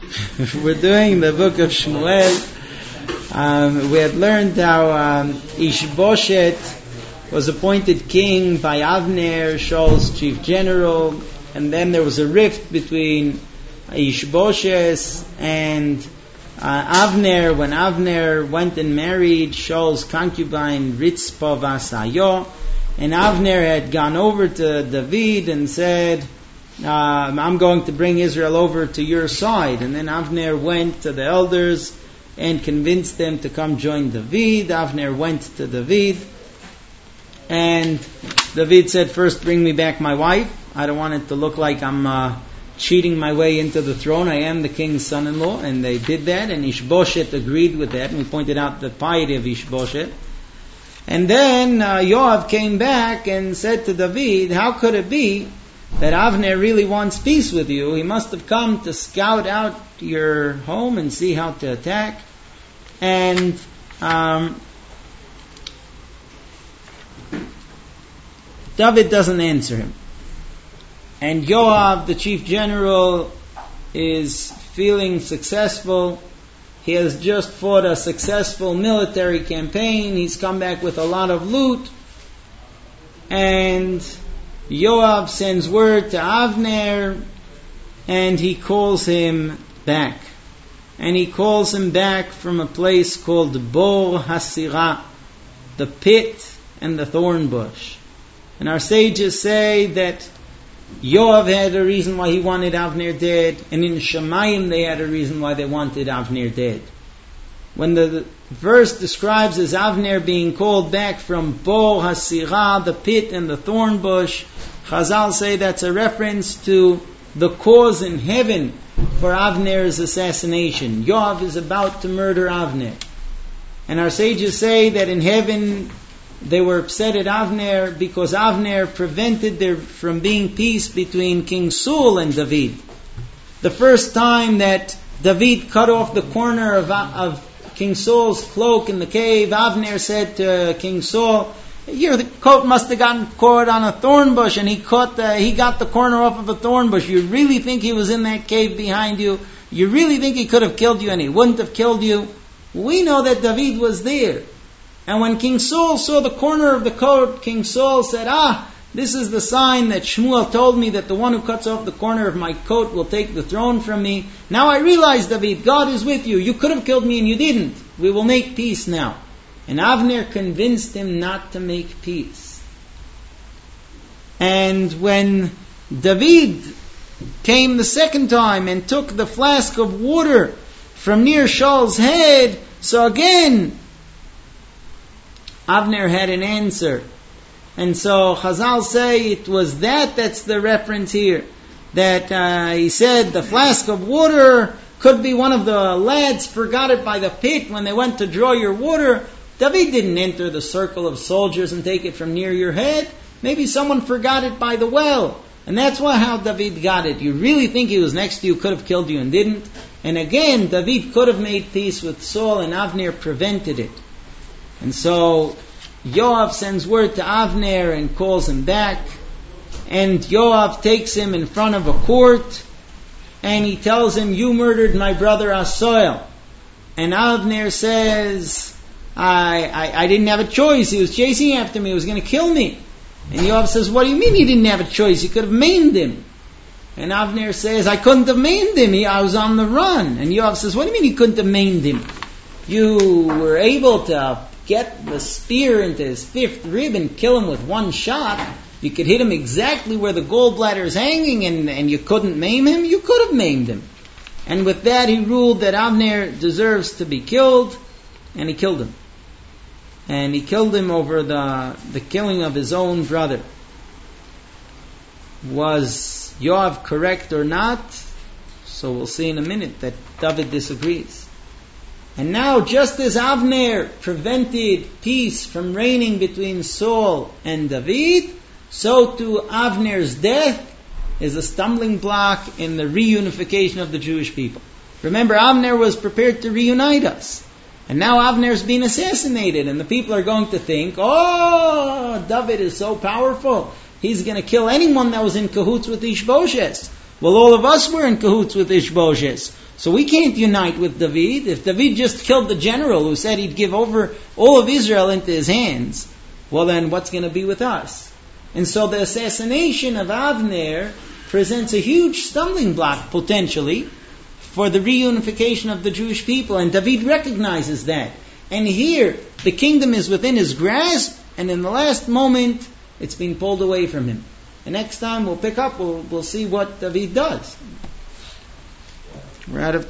We're doing the book of Shmuel. We had learned how Ishbosheth was appointed king by Avner, Shaul's chief general, and then there was a rift between Ishbosheth and Avner when Avner went and married Shaul's concubine Ritzpah Vasayo, and Avner had gone over to David and said, I'm going to bring Israel over to your side. And then Avner went to the elders and convinced them to come join David. Avner went to David, and David said, first bring me back my wife. I don't want it to look like I'm cheating my way into the throne. I am the king's son-in-law. And they did that, and Ishbosheth agreed with that, and we pointed out the piety of Ishbosheth. And then Yoav came back and said to David, how could it be that Avner really wants peace with you? He must have come to scout out your home and see how to attack. And David doesn't answer him. And Yoav, the chief general, is feeling successful. He has just fought a successful military campaign. He's come back with a lot of loot. And Yoav sends word to Avner, and he calls him back. And he calls him back from a place called Bor Hasirah, the pit and the thorn bush. And our sages say that Yoav had a reason why he wanted Avner dead, and in Shemayim they had a reason why they wanted Avner dead. When the verse describes as Avner being called back from Bor Hasirah, the pit and the thorn bush, Chazal say that's a reference to the cause in heaven for Avner's assassination. Yoav is about to murder Avner. And our sages say that in heaven they were upset at Avner because Avner prevented there from being peace between King Saul and David. The first time that David cut off the corner of King Saul's cloak in the cave, Avner said to King Saul, your coat must have gotten caught on a thorn bush, and he got the corner off of a thorn bush. You really think he was in that cave behind you? You really think he could have killed you and he wouldn't have killed you? We know that David was there. And when King Saul saw the corner of the coat, King Saul said, this is the sign that Shmuel told me that the one who cuts off the corner of my coat will take the throne from me. Now I realize, David, God is with you. You could have killed me and you didn't. We will make peace now. And Avner convinced him not to make peace. And when David came the second time and took the flask of water from near Shaul's head, so again Avner had an answer. And so Chazal say it was that's the reference here. That he said the flask of water could be one of the lads forgot it by the pit when they went to draw your water. David didn't enter the circle of soldiers and take it from near your head. Maybe someone forgot it by the well. And that's how David got it. You really think he was next to you, could have killed you and didn't? And again, David could have made peace with Saul, and Avner prevented it. And so Yoav sends word to Avner and calls him back. And Yoav takes him in front of a court, and he tells him, you murdered my brother Asael. And Avner says, I didn't have a choice. He was chasing after me. He was going to kill me. And Yoav says, what do you mean you didn't have a choice? You could have maimed him. And Avner says, I couldn't have maimed him. I was on the run. And Yoav says, what do you mean you couldn't have maimed him? You were able to get the spear into his fifth rib and kill him with one shot. You could hit him exactly where the gallbladder is hanging, and you couldn't maim him. You could have maimed him. And with that he ruled that Avner deserves to be killed, and he killed him. And he killed him over the killing of his own brother. Was Yoav correct or not? So we'll see in a minute that David disagrees. And now, just as Avner prevented peace from reigning between Saul and David, so too Avner's death is a stumbling block in the reunification of the Jewish people. Remember, Avner was prepared to reunite us. And now Avner's been assassinated, and the people are going to think, David is so powerful. He's going to kill anyone that was in cahoots with Ishbosheth. Well, all of us were in cahoots with Ishbosheth. So we can't unite with David. If David just killed the general who said he'd give over all of Israel into his hands, well then what's going to be with us? And so the assassination of Avner presents a huge stumbling block, potentially, for the reunification of the Jewish people. And David recognizes that. And here, the kingdom is within his grasp, and in the last moment, it's being pulled away from him. And next time we'll pick up, we'll see what David does. We're out of